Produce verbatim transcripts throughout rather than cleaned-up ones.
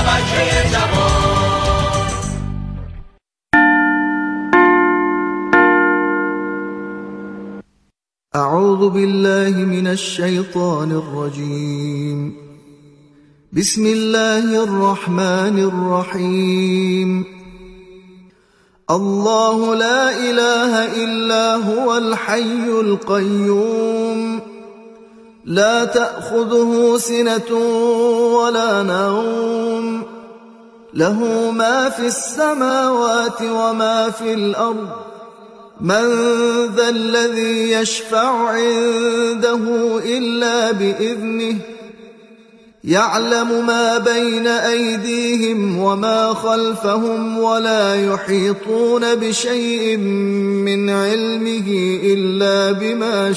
بچه جوان. اعوذ بالله من الشیطان الرجیم. بسم الله الرحمن الرحیم. الله لا إله إلا هو الحي القيوم لا تأخذه سنة ولا نوم له ما في السماوات وما في الأرض من ذا الذي يشفع عنده إلا بإذنه يعلم ما بين أيديهم وما خلفهم ولا يحيطون بشيء من علمه إلا بما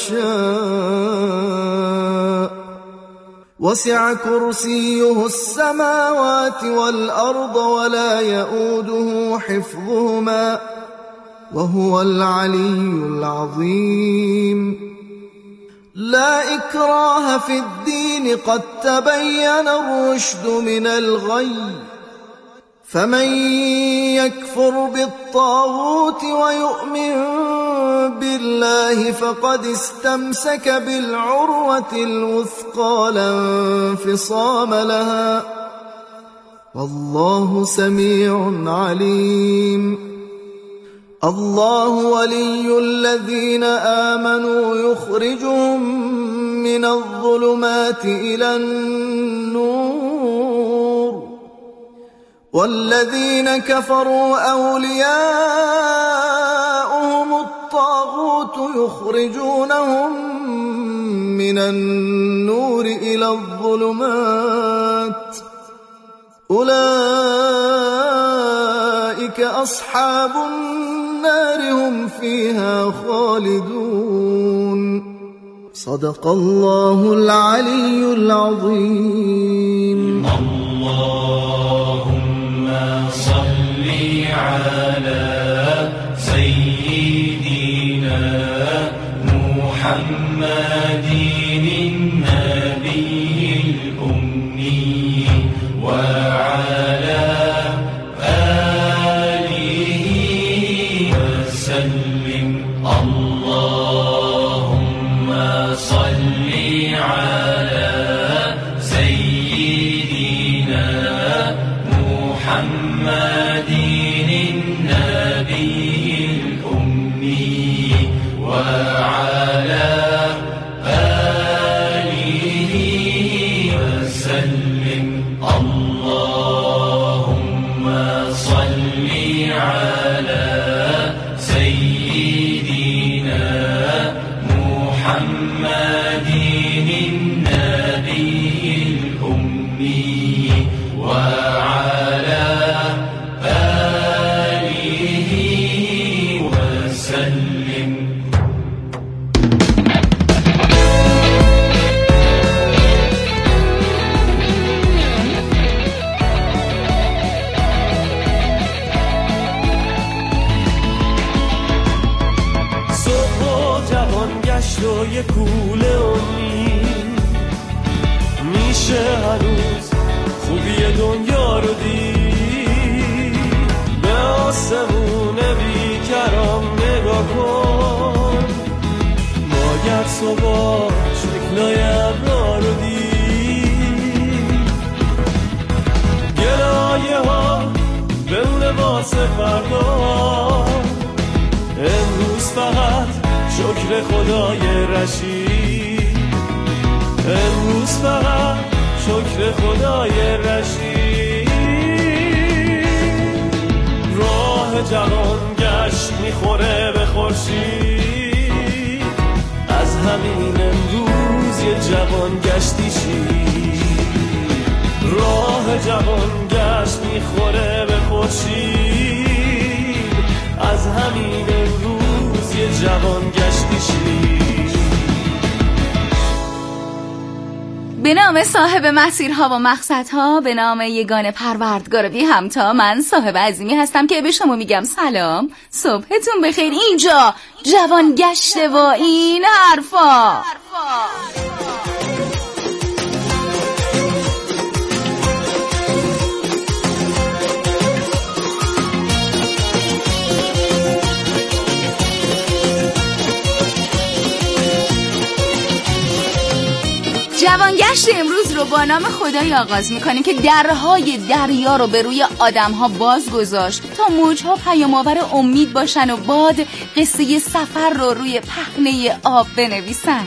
شاء وسع كرسيه السماوات والأرض ولا يؤوده حفظهما وهو العلي العظيم. لا إكراه في الدين قد تبين الرشد من الغي فمن يكفر بالطاغوت ويؤمن بالله فقد استمسك بالعروة الوثقى لا انفصام لها والله سميع عليم. الله ولي الذين آمنوا يخرجهم من الظلمات إلى النور والذين كفروا أولياؤهم الطاغوت يخرجونهم من النور إلى الظلمات أولئك أصحاب النار هم فيها خالدون. صدق الله العلي العظيم. اللهم صل على سيدنا محمد النبي الأمي وعلى اللهم صل على سيدنا محمد النبي الأمي وعلى آله وسلم. اللهم صل على سيدنا محمد النبي الأمي وعلى آله وسلم. و یه کوله امید میشه هنوز خوبی دنیا رو دید. به آسمون بیکرام نگاه کن ماگر صبح شکلای ابرا رو دید. گلایه ها بمونه واسه فردا امروز فقط شکر خدای رشید. امروز فقط شکر خدای رشید. راه جوان گشت میخوره به خورشید از همین امروز یه جوان گشتی شید. راه جوان گشت میخوره به خورشید از همین امروز یه جوان گشتی شید. به نام صاحب مسیرها و مقصدها، به نام یگانه پروردگار بی همتا، من صاحب عظیمی هستم که به شما میگم سلام، صبحتون بخیر. اینجا جوان گشته و این حرفا. جوانگشت امروز رو با نام خدای آغاز میکنیم که درهای دریا رو به روی آدمها باز گذاشت تا موجها پیام‌آور امید باشن و باد قصه سفر رو روی پهنه آب بنویسن.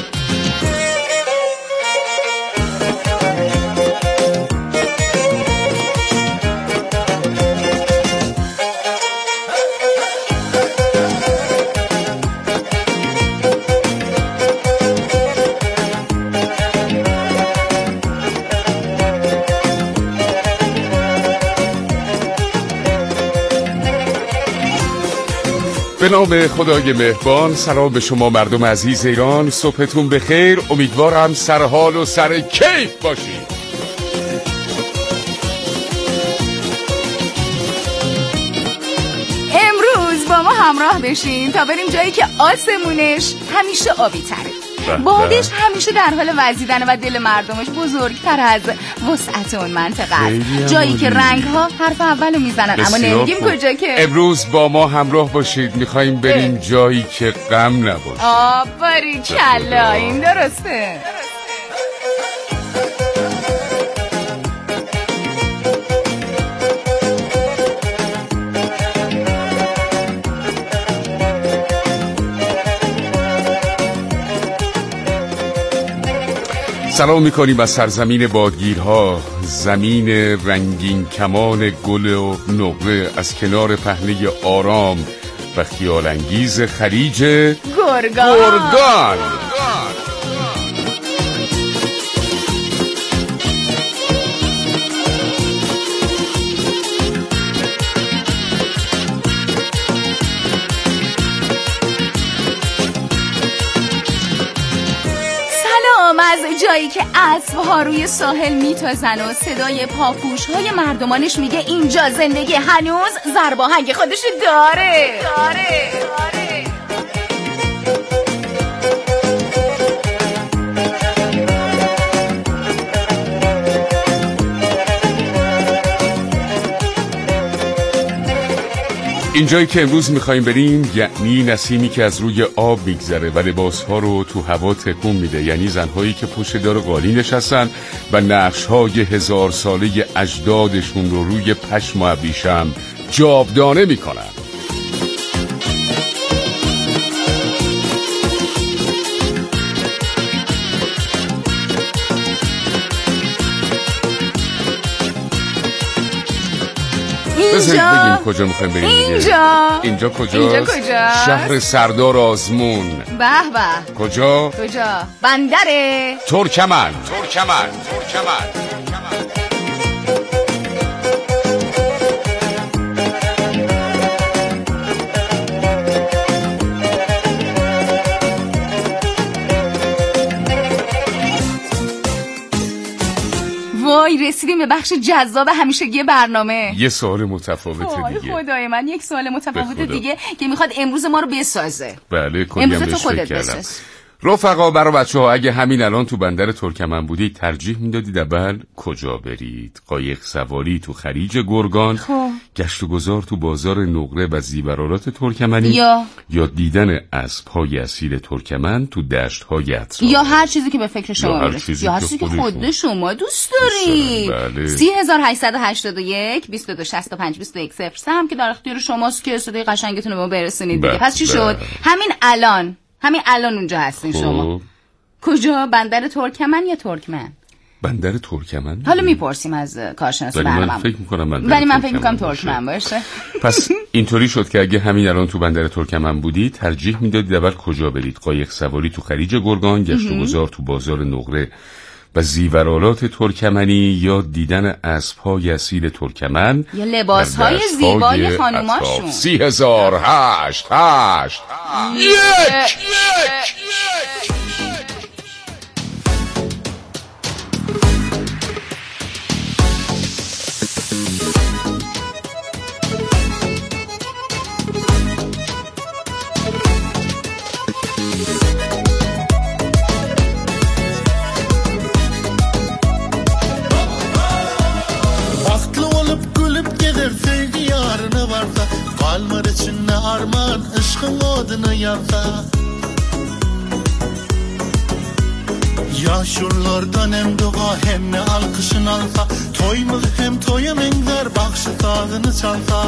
به نام خدای مهربان. سلام به شما مردم عزیز ایران، صبحتون بخیر. امیدوارم سر حال و سر کیف باشید. امروز با ما همراه بشین تا بریم جایی که آسمونش همیشه آبی تره، بادش همیشه در حال وزیدن و دل مردمش بزرگتر از وسعت اون منطقه است، جایی که رنگ ها حرف اولو میزنن اما نمیگیم کجا که. امروز با ما همراه باشید، میخواییم بریم جایی که غم نباشه. آه باریکلا، این درسته. سلام میکنیم از سرزمین بادگیرها، زمین رنگین کمان گل و نقره، از کنار پهنه آرام و خیال انگیز خلیج گرگان. گرگان. از جایی که اسب‌ها روی ساحل میتازن و صدای پاپوش‌های مردمانش میگه اینجا زندگی هنوز ضرباهنگ خودش داره داره داره. اینجایی که امروز میخواییم بریم یعنی نسیمی که از روی آب میگذره و لباسها رو تو هوا تکون میده، یعنی زنهایی که پشت دار قالی نشستن و نقشهای هزار ساله اجدادشون رو روی پشم و ابریشم جاودانه میکنن. اینجا کجا میخوایم بریم؟ اینجا اینجا کجاست؟ اینجا کجا؟ شهر سردار آزمون. به به. کجا؟ کجا؟ بندر ترکمن. ترکمن ترکمن وای رسیدیم به بخش جذاب همیشگی برنامه. یه سوال متفاوته دیگه. خدای من یک سوال متفاوت دیگه که میخواد امروز ما رو بسازه. بله کلی هم بهش فکر کردم. رفقا برای بچه ها اگه همین الان تو بندر ترکمن بودید ترجیح میدادید اول کجا برید؟ قایق سواری تو خلیج گرگان، خب. گشت و گذار تو بازار نقره و زیورآلات ترکمنی، یا یا دیدن اسب‌های اصیل ترکمن تو دشت‌های اطراف، یا هر چیزی که به فکر شما میرسه، یا هر چیزی که خود شما دوست دارید. بله. سه هزار و هشتصد و هشتاد و یک بیست و دو شصت و پنج بیست و یک صفر سه هم که در اختیار شماست که صدای قشنگتون رو به ما برسونید دیگه. پس چی شد؟ همین الان همین الان اونجا هستین شما. کجا؟ بندر ترکمن یا ترکمن؟ بندر ترکمن. حالا میپرسیم از کارشناس برنامه. من فکر میکنم بندر ولی من فکر میکنم ترکمن باشه. پس اینطوری شد که اگه همین الان تو بندر ترکمن بودید ترجیح میدادید اول کجا برید؟ قایق سواری تو خلیج گرگان، گشت و گذار تو بازار نقره و زیورآلات ترکمنی، یا دیدن اسب‌های اصیل ترکمن یا لباس‌های زیبای خانوماشون. سی هزار هشت هشت یک Kalmar içinde arman ışkın odunu yaksa Yaşurlardan hem dua hem ne alkışın alsa Toymuz hem toyum engler bakşı sağını çalsa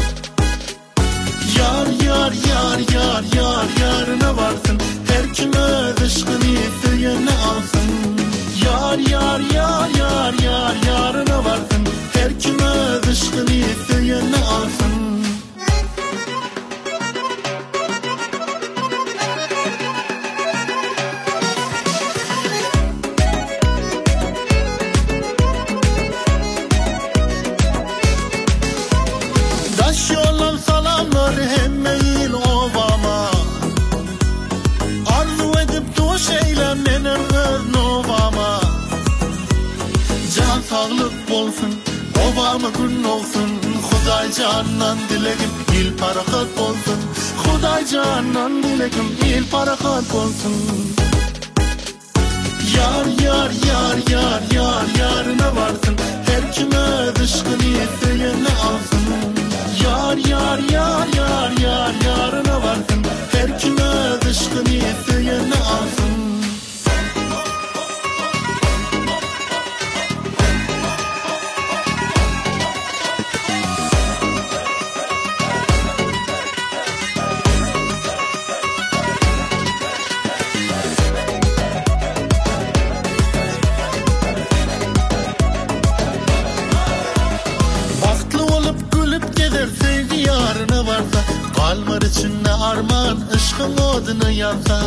Yar yar yar yar yar yarına varsın Her kim öz ışkını isteyene alsın Yar yar yar yar yar yarına varsın Her kim öz ışkını isteyene alsın Sağlık olsun, obama gün olsun Xuday candan dileğim il parakat olsun Xuday candan dileğim il parakat olsun Yar yar yar yar yar yarına varsın Her kime dışkını isteyene alsın Yar yar yar yar yar yarına varsın Her kime dışkını isteyene alsın Kalmar içinde arman ışkın odunu yansa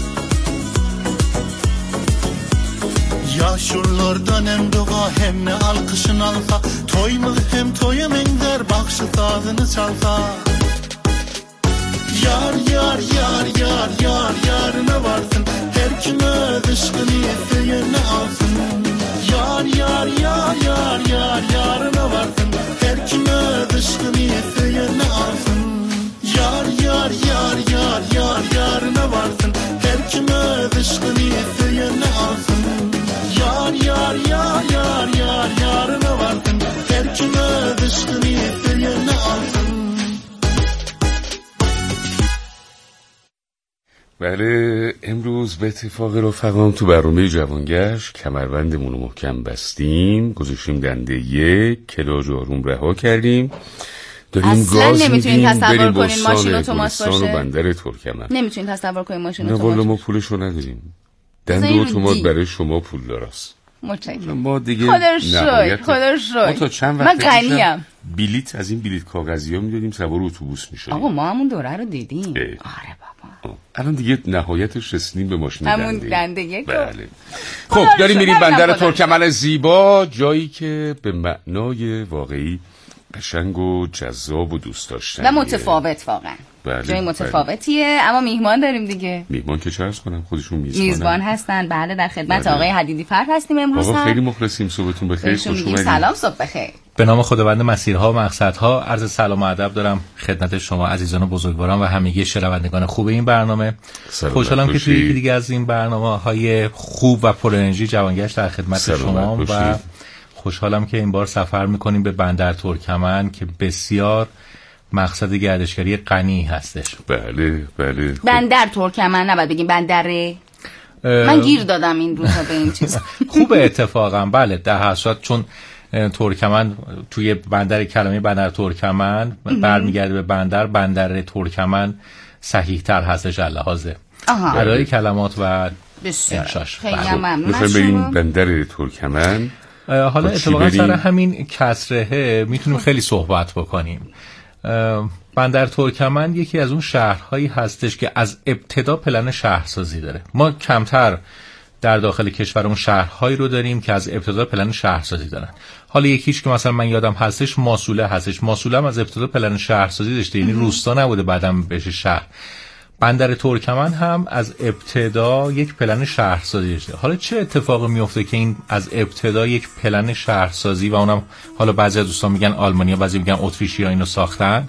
Yaşurlardan hem dua hem ne alkışın alsa Toymuz hem toyum engler bakşı sazını çalsa Yar yar yar yar yar yarına varsın Her kim öz ışkını isteyene alsın Yar yar yar yar yar yarına varsın Her kim öz ışkını isteyene alsın Yar yar yar yar yar yarına varsın Her kime dışkını isteyene alsın Yar yar yar yar yar yarına varsın Her kime dışkını isteyene alsın بله امروز به اتفاق رفقام تو برنامه جوانگشت کمربندمون رو محکم بستیم گذاشتیم دنده یک کلاج آروم رها کردیم اصلا نمیتونین تصور کنین ماشین اتومات باشه بندر ترکمن نمیتونین تصور کنین ماشین اتومات نه والا ما پولشو نداریم دنده اتومات برای شما پول داراست متشکرم ما دیگه خدا رو شکر خدا رو شکر تا چند وقت من غنیم بلیت از این بلیت کاغذی ها میدادیم سوار اتوبوس میشدیم آقا ما همون دوره رو دیدیم اه. آره بابا الان دیگه نهایتش رسیدیم به ماشین دنده همون دنده یک بله خب داریم میریم بندر ترکمن زیبا جایی که به معنای واقعی قشنگ و جذاب و دوست داشتنیه و متفاوت واقعا بله جای متفاوتیه اما میهمان داریم دیگه میهمان که چه عرض کنم خودشون میزبانن میزبان هستن بله در خدمت بله. آقای حدیدی فرد هستیم امروز آقا هم خیلی مخلصیم صبحتون بخیر خوش اومدید سلام صبح بخیر به نام خداوند مسیرها و مقصدها عرض سلام و ادب دارم خدمت شما عزیزان و بزرگواران و همگی شنوندگان خوب این برنامه خوشحالم که توی یکی دیگه از این برنامه‌های خوب و پر انرژی جوانگشت در خدمت شما و خوشحالم که این بار سفر میکنیم به بندر ترکمن که بسیار مقصد گردشگری غنی هستش. بله بله بندر ترکمن نباید بگیم بندره من گیر دادم این روزا به این چیز خوبه اتفاقا بله در حقیقت چون ترکمن توی بندر کلمه بندر ترکمن برمیگرده به بندر بندر ترکمن صحیح تر هستش لحاظ ادای کلمات و انشاش. خیلی ممنون میخوایم بریم بندر ترکمن حالا اتفاقا سر همین کسره میتونیم خیلی صحبت بکنیم. بندر ترکمن یکی از اون شهرهایی هستش که از ابتدا پلن شهرسازی داره. ما کمتر در داخل کشورمون شهرهایی رو داریم که از ابتدا پلن شهرسازی دارن. حالا یکیش که مثلا من یادم هستش ماسوله هستش. ماسوله هم از ابتدا پلن شهرسازی داشته، یعنی روستا نبوده بعدم بشه شهر. بندر ترکمن هم از ابتدا یک پلن شهرسازی داشته. حالا چه اتفاقی میفته که این از ابتدا یک پلن شهرسازی و اونم حالا بعضی از دوستان میگن آلمانیا، بعضی میگن اتریشیا اینو ساختن.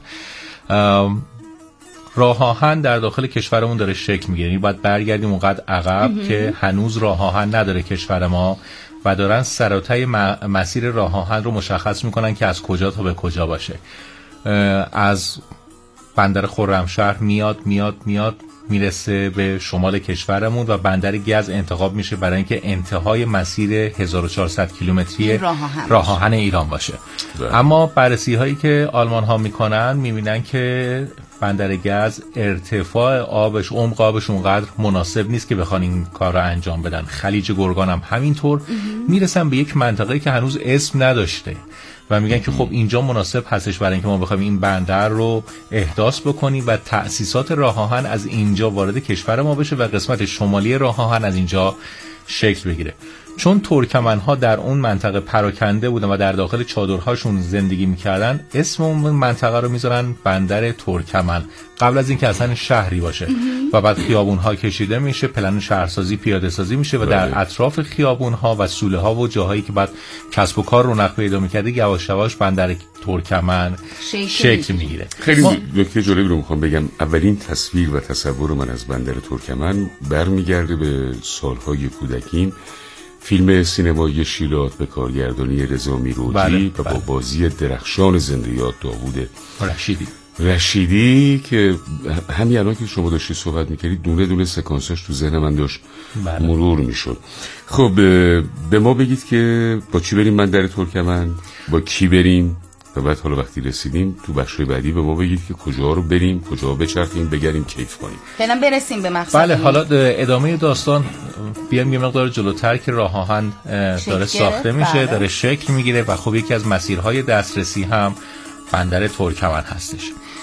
راه آهن در داخل کشورمون داره شکل میگیره. یعنی باید برگردیم اونقدر عقب که هنوز راه آهن نداره کشور ما و دارن سراتای مسیر راه آهن رو مشخص میکنن که از کجا تا به کجا باشه. از بندر خرمشهر میاد میاد میاد میرسه به شمال کشورمون و بندر گز انتخاب میشه برای اینکه انتهای مسیر هزار و چهارصد کیلومتری راه آهن ایران باشه. ده. اما بررسی هایی که آلمان ها میکنن میبینن که بندر گز ارتفاع آبش، عمق آبش اونقدر مناسب نیست که بخوان این کار رو انجام بدن. خلیج گرگان هم همینطور. میرسن به یک منطقه که هنوز اسم نداشته و میگن که خب اینجا مناسب هستش برای اینکه ما بخوایم این بندر رو احداث بکنیم و تأسیسات راه آهن از اینجا وارد کشور ما بشه و قسمت شمالی راه آهن از اینجا شکل بگیره. چون ترکمن‌ها در اون منطقه پراکنده بودن و در داخل چادرهاشون زندگی میکردن، اسم اون منطقه رو میذارن بندر ترکمن قبل از اینکه اصلا شهری باشه و بعد خیابون‌ها کشیده میشه، پلن شهرسازی پیاده سازی میشه و در اطراف خیابون‌ها و سوله‌ها و جاهایی که بعد کسب و کار رونق پیدا میکرده یواش یواش بندر ترکمن شکل میگیره. خیلی ما... نکته جالبی رو میخوام بگم. اولین تصویر و تصور من از بندر ترکمن برمیگرده به سالهای کودکیم. فیلم سینمایی شیلات به کارگردانی رضا میرودی بله، و با بله. بازی درخشان زنده‌یاد داوود رشیدی رشیدی که همین الان که شما داشتی صحبت میکردید دونه دونه سکانساش تو ذهن من داشت بله. مرور میشد. خب به ما بگید که با چی بریم بندر ترکمن، با کی بریم و بعد حالا وقتی رسیدیم تو بخشای بعدی به ما بگید که کجا رو بریم، کجا بچرخیم، بگریم، کیف کنیم. فعلا برسیم به مقصد. بله حالا ادامه داستان بیام یه مقدار جلوتر که راه آهن داره ساخته میشه، بله. داره شکل میگیره و خب یکی از مسیرهای دسترسی هم بندر ترکمن هستش.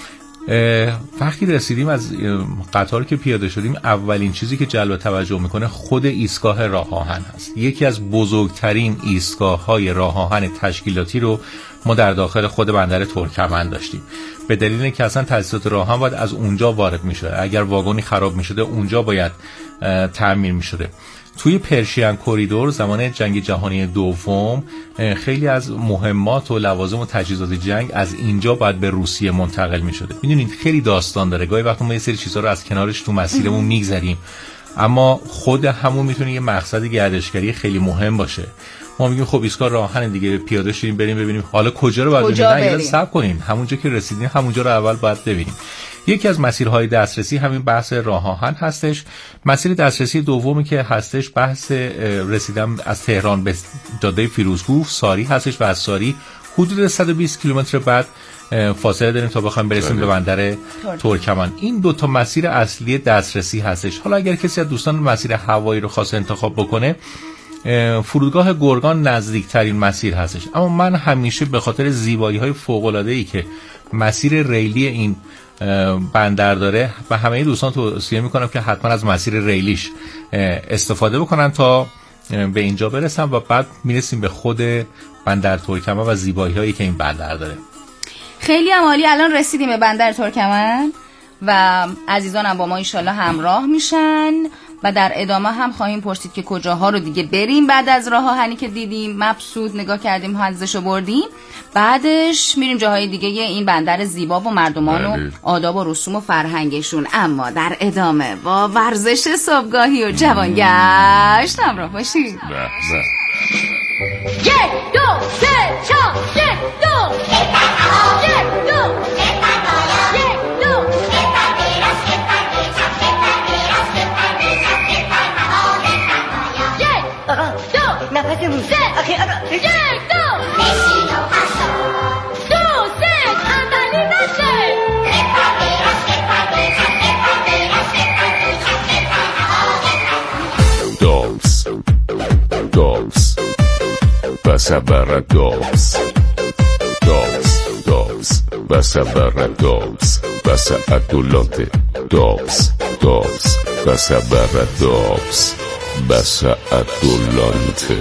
وقتی رسیدیم از قطار که پیاده شدیم اولین چیزی که جلب توجه میکنه خود ایستگاه راه آهن هست. یکی از بزرگترین ایستگاه‌های راه آهن تشکیلاتی رو ما در داخل خود بندر ترکمن داشتیم. به دلیل اینکه اصلا تاسیسات راه آهن باید از اونجا وارد میشده. اگر واگنی خراب میشده اونجا باید تعمیر میشده. توی پرشین کوریدور زمان جنگ جهانی دوم خیلی از مهمات و لوازم و تجهیزات جنگ از اینجا باید به روسیه منتقل می شده. میدونید خیلی داستان داره. گاهی وقتا ما یه سری چیزها رو از کنارش تو مسیرمون میگذریم اما خود همون میتونه یه مقصد گردشگری خیلی مهم باشه. ما میگیم خب ایستگاه راه آهن دیگه، پیاده شدیم بریم ببینیم حالا کجا رو باید ببینیم. نه صبر کنیم، همونجا که رسیدیم همونجا رو اول باید ببینیم. یکی از مسیرهای دسترسی همین بحث راه آهن هستش. مسیر دسترسی دومی که هستش بحث رسیدن از تهران به جاده فیروزکوه ساری هستش و از ساری حدود صد و بیست کیلومتر بعد فاصله داریم تا بخوایم برسیم به بندر ترکمن. این دو تا مسیر اصلی دسترسی هستش. حالا اگر کسی از دوستان مسیر هوایی رو خواست انتخاب بکنه، فرودگاه گرگان نزدیکترین مسیر هستش. اما من همیشه به خاطر زیبایی‌های فوق‌العاده‌ای که مسیر ریلی این بندر داره و همه دوستان توصیه میکنم که حتما از مسیر ریلیش استفاده بکنن تا به اینجا برسن و بعد میرسیم به خود بندر ترکمن و زیبایی‌هایی که این بندر داره. خیلی هم عالی. الان رسیدیم به بندر ترکمن و عزیزانم با ما انشالله همراه میشن و در ادامه هم خواهیم پرسید که کجاها رو دیگه بریم بعد از راه آهنی که دیدیم، مبسوط نگاه کردیم، حظشو بردیم. بعدش میریم جاهای دیگه این بندر زیبا و مردمان و آداب و رسوم و فرهنگشون. اما در ادامه با ورزش صبحگاهی و جوانگشت همراه باشید. یک دو سه چهار یک دو یک دو نفسمون آخه آقا یک دو بشین و پاشو دو سه عملی نشه دوبس دوبس passa barra dogs dogs dogs passa barra dogs passa adulante dogs dogs passa barra dogs passa adulante.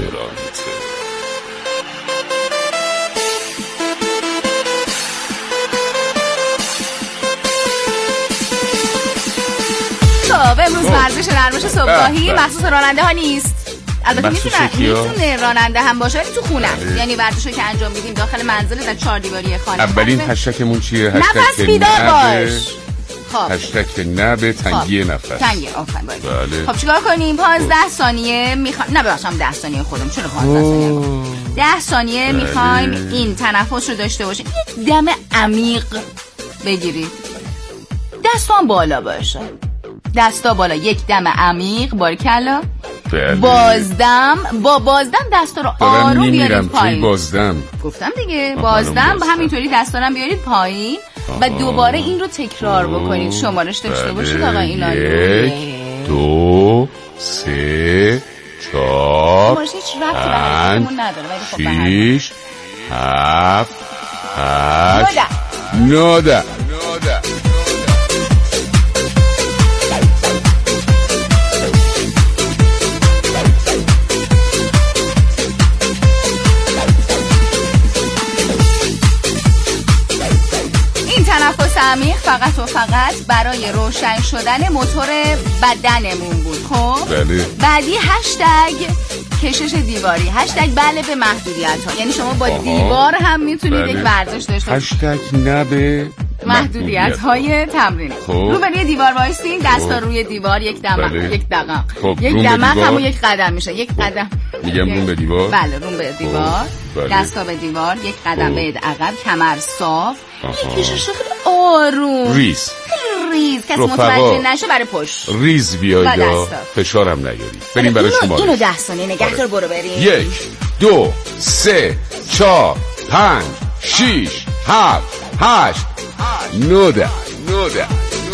خب امروز ورزش نرمش صبحگاهی مخصوص راننده ها نیست. البته میتونه میتونه راننده هم باشه ولی تو خونه، یعنی ورزشی که انجام میدیم داخل منزل در چهار دیواری خانه. اولین هشتگمون چیه؟ نفس بیدار باش. خب هشتگ نه به تنگی نفس. تنگی آفرین. بله. خب چیکار کنیم؟ پانزده ثانیه میخوام نه ببخشم ده ثانیه خودم چرا پانزده ثانیه؟ ده ثانیه میخوایم این تنفس رو داشته باشیم. یک دم عمیق بگیرید. دستان بالا باشه. دستا بالا، یک دم عمیق، باریکلا. بله. بازدم، با بازدم دستا رو آروم بیارید پایین. بازدم گفتم دیگه، بازدم با همینطوری دستا رو بیارید پایین و دوباره این رو تکرار بکنید. شمارش داشته بله. باشید آقا اینا. یک دو سه چهار شمارش هیچ ربطی به حرکتمون نداره ولی خب به هر حال. شیش هفت هشت نوده. تنفس عمیق فقط و فقط برای روشن شدن موتور بدنمون بود. خب بله. بعدی هشتگ کشش دیواری، هشتگ بله به محدودیت ها، یعنی شما با آها. دیوار هم میتونید بله. یک ورزش داشته باشید. هشتگ نه به محدودیت های تمرینی. خب. رو به روی دیوار وایسین، دستا روی دیوار، یک دمق بله. یک دقیق خب. یک روم به دمق دیوار. همون یک قدم میشه. یک قدم میگم روم به دیوار. بله روم به دیوار. بله. دستا به دیوار، یک قدم خب. به عقب، کمر صاف، آها. یکیش خیلی آروم، ریز ریز، کسی رفقا. متوجه نشه برای پشت ریز بیاید، و یا دستا. فشارم نیارید. بریم برای اینو- شما. اینو ده ثانیه نگه دار، برو بریم. یک دو سه چهار پنج شیش هفت هشت نوده نوده.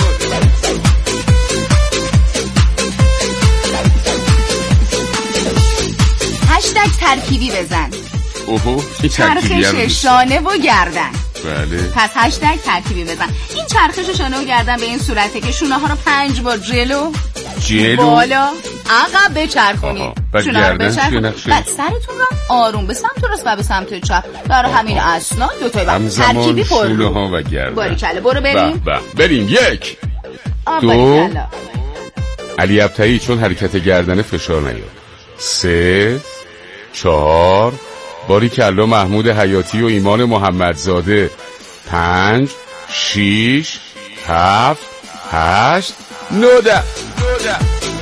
هشتگ ترکیبی بزن، اوهو این ترکیبی هم چرخش نیست. شانه و گردن. بله. پس هشتگ ترکیبی بزن. این چرخش شانه و گردن به این صورته که شونه ها رو پنج بار جلو جلو بالا عقب بچرخونید. آها. بعد شونه رو گردن چیه بچرخونید. نقشه؟ بعد سرتون رو آروم به سمت راست و به سمت چپ در همین اسنا دو تا بعد همزمان ترکیبی پر شونه رو. ها و گردن. باریکلا برو بریم. به به. بریم. یک آه، دو. باریکلا. علی ابطحی چون حرکت گردن فشار نیاد. سه چهار باریکلا محمود حیاتی و ایمان محمدزاده. پنج شیش هفت هشت نوده نوده.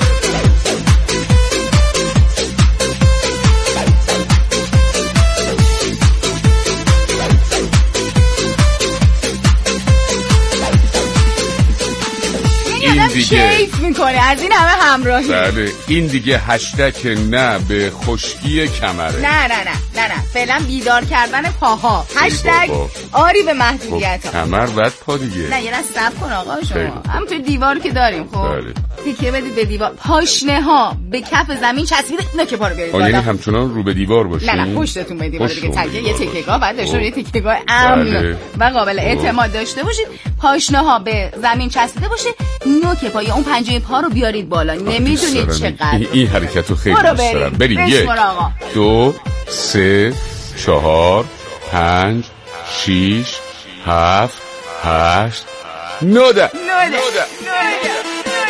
این آدم دیگه. کیف میکنه از این همه همراهی. بله این دیگه هشتگ نه به خشکی کمره. نه نه نه نه نه فعلا بیدار کردن پاها. هشتگ بابا. آری به محدودیت خب ها. کمر بعد پا دیگه. نه یه راست صبر کن آقا خیلی شما. خوب. همونطور دیوار که داریم خب. بله. تکیه بدید به دیوار، پاشنه ها به کف زمین چسبیده، نه که پا رو بیارید آه یعنی بالا. همچنان رو به دیوار باشین. نه نه پشتتون به دیوار دیگه، پشتتون به تکیه یه دیوار تکیه‌گاه بعد داشته خب. یه تکیه‌گاه امن بله. و قابل اعتماد داشته باشید. پاشنه ها به زمین چسبیده باشه، نوک پا یا اون پنجه پا رو بیارید بالا. نمیدونید دوست دارم. چقدر این, این حرکت رو خیلی برو دوست دارم. بریم. بریم. یک بشمار آقا. دو سه چهار پنج شیش هفت هشت نوده نوده نوده.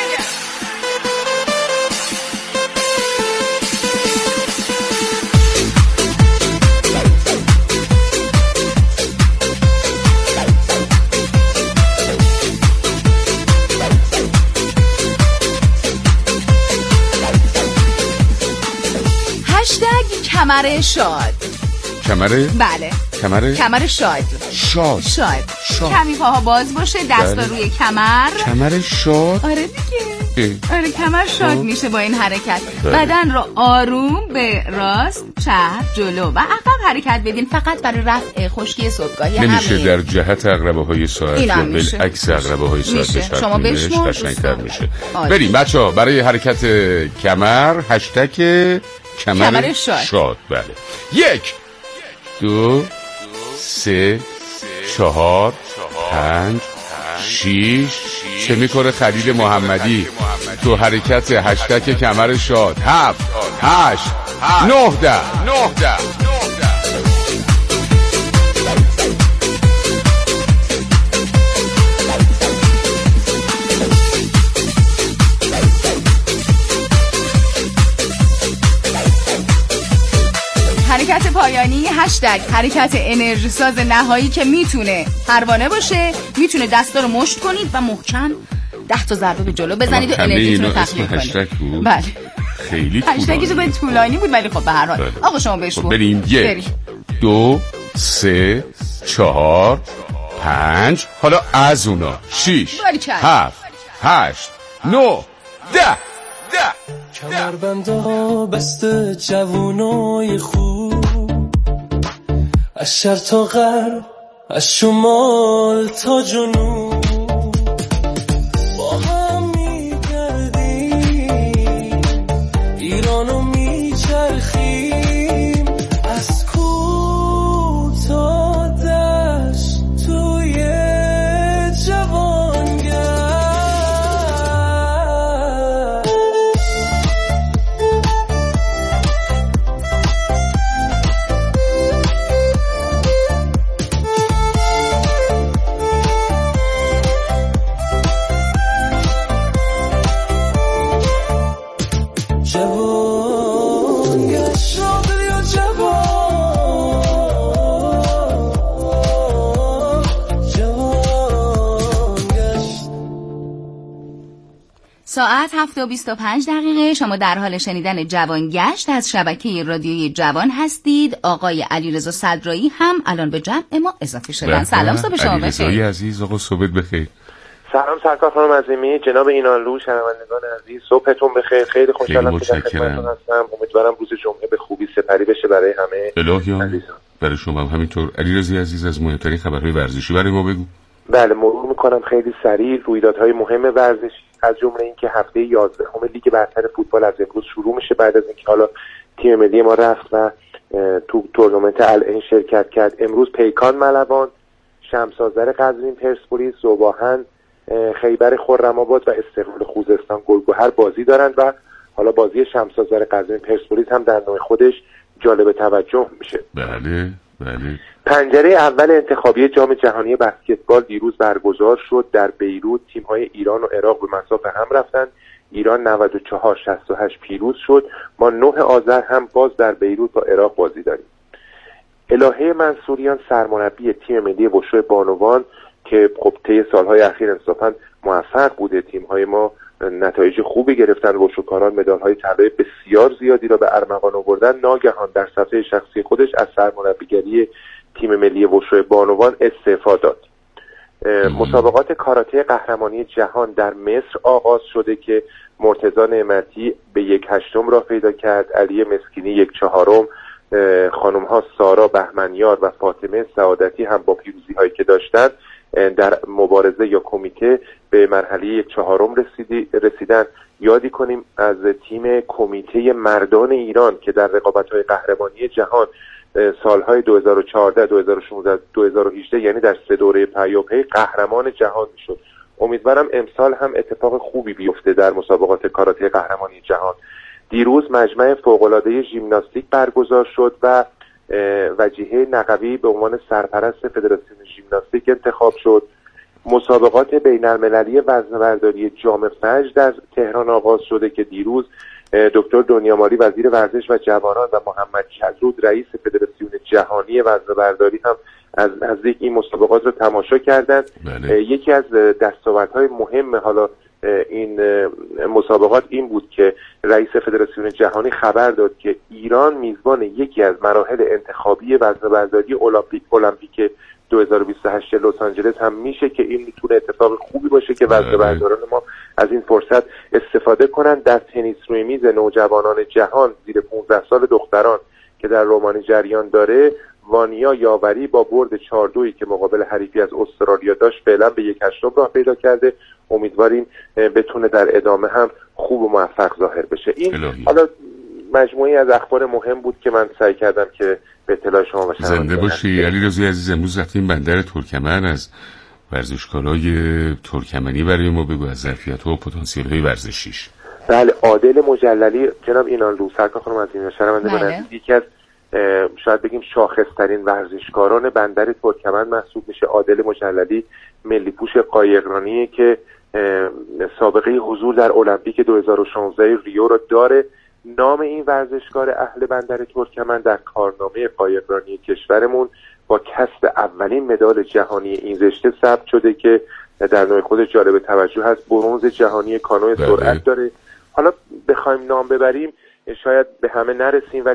هشتگ کمر شاد. کمر بله کمر کمر شاد شاد شاد شاد. کمی پاها باز باشه، دستا بله. روی کمر. کمر شاد. آره دیگه اه. آره کمر شاد خب. میشه با این حرکت. بله. بدن رو آروم به راست، چپ، جلو و عقب حرکت بدین، فقط برای رفع خشکی صبحگاهی. نمیشه همین. در جهت عقربه های ساعت این یا هم میشه. بالعکس عقربه های ساعت میشه. بچرخونیمش شما بشمار. قشنگتر میشه. آره. بریم بچه ها برای حرکت کمر هشتگ کمر, کمر شاد. شاد. بله یک دو سه چهار پنج شیش. چه میکنه خلیل محمدی تو حرکت هشتگ کمر شاد؟ هفت هشت نه ده نه ده. حرکت پایانی هشتگ حرکت انرژی ساز نهایی که میتونه پروانه باشه، میتونه دستا رو مشت کنید و محکم ده تا ضربه به جلو بزنید و همه انرژیتون رو اینا تخلیه اسم هشتگ کنید. بود؟ بله خیلی هشتگش طولانی به طولانی بود ولی خب به هر حال بله. آقا شما بشمار. خب بریم. یک دو سه چهار پنج. حالا از اونا شیش باریکلا. هفت هشت نه ده ده کمربندا بسته جوونای خوب، از شرق تا غرب، از شمال تا جنوب، با هم میگردیم ایرانو میچرخیم، از کوه تا دشت توی جوانگرد. ساعت هفت و بیست و پنج دقیقه. شما در حال شنیدن جوان گشت از شبکه رادیویی جوان هستید. آقای علیرضا صدرایی هم الان به جمع ما اضافه شدن. سلام، صبح شما بخیر. علیرضا عزیز، آقا صبح بخیر. سلام سرکار خانم عظیمی، جناب اینانلو، شنوندگان عزیز، صبحتون بخیر. خیلی خوشحالم که در خدمتتون هستم. امیدوارم روز جمعه به خوبی سپری بشه برای همه. الهیان برای شما هم همینطور. علیرضا عزیز، از مهمترین خبرهای ورزشی برای ما بگو. بله، مرور میکنم خیلی سریع رویدادهای مهم ورزشی، از جمله اینکه هفته یازدهم لیگ برتر فوتبال از امروز شروع میشه، بعد از اینکه حالا تیم ملی ما رفت و تو تورنمنت العین شرکت کرد. امروز پیکان ملوان، شمس آذر قزوین پرسپولیس، ذوباهن خیبر خرم‌آباد و استقلال خوزستان گلگهر بازی دارند و حالا بازی شمس آذر قزوین پرسپولیس هم در نوع خودش جالب توجه میشه. بله بله. پنجره اول انتخابی جام جهانی بسکتبال دیروز برگزار شد. در بیروت تیم‌های ایران و عراق به مسافه هم رفتند. ایران نود و چهار شصت و هشت پیروز شد. ما نه آذر هم باز در بیروت با عراق بازی داریم. الهه منصوریان سرمربی تیم ملی وشو بانوان که خب طی سالهای اخیر انصافاً موفق بوده، تیم‌های ما نتایج خوبی گرفتن، وشوکاران مدال‌های طلای بسیار زیادی را به ارمغان آوردن، ناگهان در صفحه شخصی خودش از سرمربیگری تیم ملی وشو بانوان استعفا داد. مسابقات کاراته قهرمانی جهان در مصر آغاز شده که مرتضی نعمتی به یک هشتم راه پیدا کرد، علی مسکینی یک چهارم، خانم‌ها سارا بهمنیار و فاطمه سعادتی هم با پیروزی‌هایی که داشتند در مبارزه یا کمیته به مرحله یک چهارم رسیدی رسیدن. یادی کنیم از تیم کمیته مردان ایران که در رقابت‌های قهرمانی جهان سالهای دو هزار و چهارده، دو هزار و شانزده، دو هزار و هجده یعنی در سه دوره پیاپی قهرمان جهان میشد. امیدوارم امسال هم اتفاق خوبی بیفته در مسابقات کاراته قهرمانی جهان. دیروز مجمع فوق‌العاده ژیمناستیک برگزار شد و وجیه نقوی به عنوان سرپرست فدراسیون ژیمناستیک انتخاب شد. مسابقات بین‌المللی وزنه‌برداری جام فجر در تهران آغاز شده که دیروز دکتر دنیاماری وزیر ورزش و جوانان و محمد کدرود رئیس فدراسیون جهانی وزنه‌برداری هم از نزدیک این مسابقات رو تماشا کردند. بله. یکی از دستاوردهای مهم حالا این مسابقات این بود که رئیس فدراسیون جهانی خبر داد که ایران میزبان یکی از مراحل انتخابی وزنه‌برداری المپیک المپیک دو هزار و بیست و هشت لس آنجلس هم میشه که این میتونه اتفاق خوبی باشه که وزنه‌برداران ما از این فرصت استفاده کنند. در تنیس روی میز نوجوانان جهان زیر پانزده سال دختران که در رومانی جریان داره، وانیا یاوری با برد چهار دویی که مقابل حریفی از استرالیا داشت فعلا به یک هشتم راه پیدا کرده. امیدواریم بتونه در ادامه هم خوب و موفق ظاهر بشه. این الهی. حالا مجموعی از اخبار مهم بود که من سعی کردم که به اطلاع شما باشم. زنده باشی علیرضا عزیز. امروز رفتیم بندر ترکمن، از ورزشکارای ترکمنی برای ما بگو، از ظرفیت‌ها و پتانسیل‌های ورزشیش. بله، عادل مجللی جناب اینانلو، سرکار خانم عظیمی، شرمنده من یکی از شاید بگیم شاخص‌ترین ورزشکاران بندر ترکمن محسوب میشه. عادل مجللی ملی پوش قایقرانی که سابقه حضور در المپیک دو هزار و شانزده ریو رو داره. نام این ورزشکار اهل بندر ترکمن در کارنامه قایقرانی کشورمون با کسب اولین مدال جهانی این رشته ثبت شده که در نوع خودش جالب توجه هست. برنز جهانی کانوی سرعت داره. حالا بخوایم نام ببریم شاید به همه نرسیم، ولی